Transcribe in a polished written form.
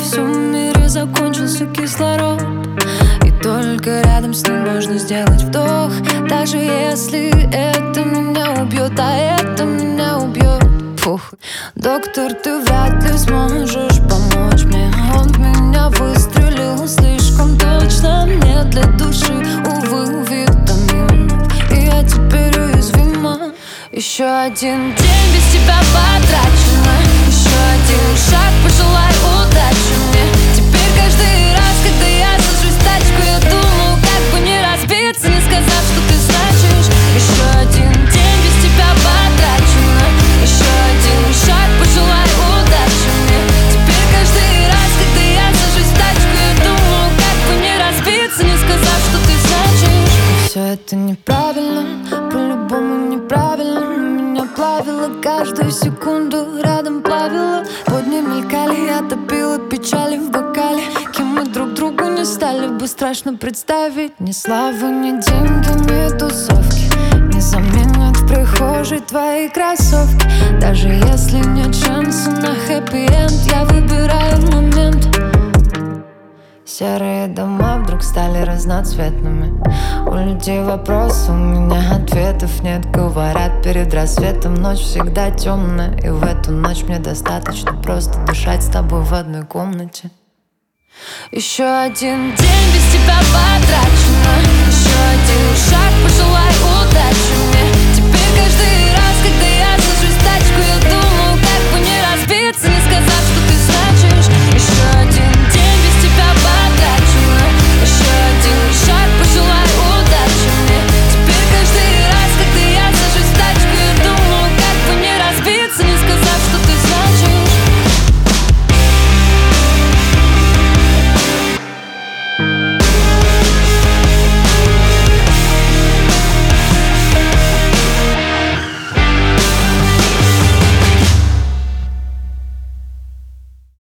всем мире закончился кислород, и только рядом с ним можно сделать вдох. Даже если это меня убьет, а это меня убьет. Фух. Доктор, ты вряд ли сможешь помочь мне. Он в меня выстрелил слишком точно. Мне для души, увы, витаминов, и я теперь уязвима. Еще один день без тебя потрачено. Еще один шаг, пожелай удачи мне. Теперь каждый раз, когда я сажусь в тачку, я думаю, как бы не разбиться, не сказав, что ты значишь. Еще один день без тебя потрачено. Еще один шаг, пожелай удачи мне. Теперь каждый раз, когда я сажусь в тачку, я думаю, как бы не разбиться, не сказав, что ты значишь. И все это неправильно, по-любому неправильно. Меня плавило каждую секунду, рядом плавило. Подни мелькали, я топила печали в бокале. Кем мы друг другу не стали бы, страшно представить. Ни славы, ни деньги, ни тусовки не заменят в прихожей твои кроссовки. Даже если нет шанса на хэппи-энд, я выбираю момент. Серые дома вдруг стали разноцветными. У людей вопросы, у меня ответов нет. Говорят, перед рассветом ночь всегда темная, и в эту ночь мне достаточно просто дышать с тобой в одной комнате. Еще один день без тебя потрачено. Еще один шаг, пожелай удачи.